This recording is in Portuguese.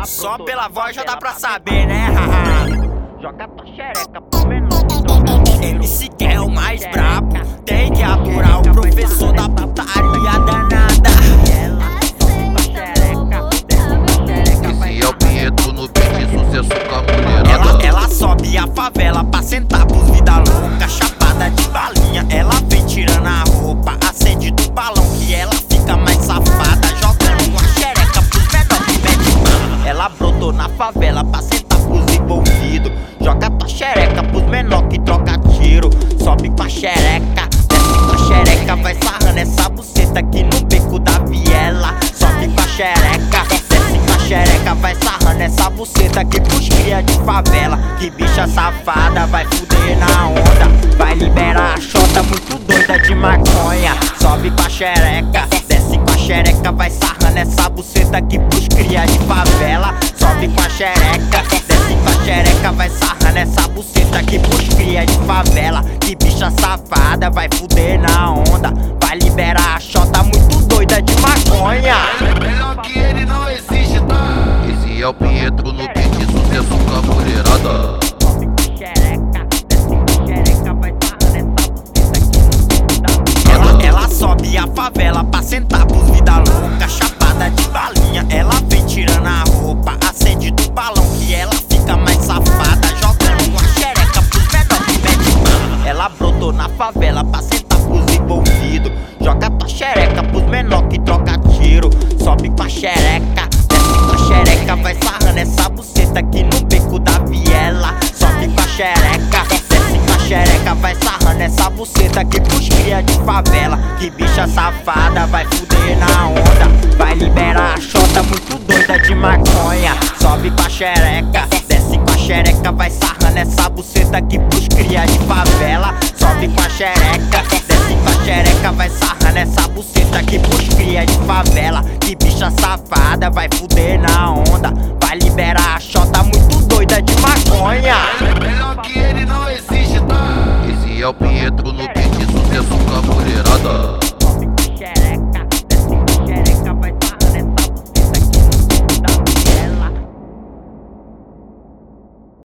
Só pela voz já dá pra saber, né? Joga tua xereca pro menor. MC que é o mais brabo, tem que aturar o professor da putaria danada. Esse é o Pietro no beat, sucesso com a mulherada. Ela sobe a favela pra sentar pros vida louca, chapada de balinha. Ela vem tirando a roupa, acende do balão que ela fica mais safada, jogando uma xereca pros menor que mete mano. Ela brotou na favela pra sentar pros envolvidos. Joga tua xereca pros menor que troca tiro. Sobe com a xereca, desce com a xereca, vai sarrando essa buceta aqui no beco da viela. Sobe com a xereca, desce com a xereca, vai sarrando essa buceta aqui pros cria de favela. Que bicha safada, vai fuder na onda, vai liberar a xota muito doida de maconha. Sobe com a xereca, desce com a xereca, vai sarrando essa buceta aqui pros cria de favela. Sobe com a xereca, desce com a xereca, vai sarrando essa buceta aqui pros cria de favela. Que bicha safada, vai fuder na onda, vai liberar a xota muito doida de maconha. Melhor que ele não existe, tá? Esse é o Pietro no beat, sucesso com a mulherada. Sobe com a xereca, desce com a xereca, vai sarrando essa buceta aqui no beco da viela. Ela sobe a favela pra sentar pros vida louca, chapada de balinha. Ela vem tirando a roupa, acende do balão que ela fica mais safada, jogando uma xereca pros menor que mete mano. Ela brotou na favela pra sentar pros envolvidos. Joga tua xereca pros menor que troca tiro. Sobe com a xereca, desce com a xereca, vai sarrando essa buceta aqui no beco da viela. Sobe com a xereca, desce com a xereca, vai sarrando essa buceta aqui pros cria de favela. Que bicha safada, vai fuder na onda, vai liberar a xota muito doida de maconha. Sobe com a xereca, desce com a xereca, vai sarrando essa buceta aqui pros cria de favela. Sobe com a xereca, desce com a xereca, vai sarrando essa buceta aqui pros cria de favela. Que bicha safada, vai fuder na onda, vai liberar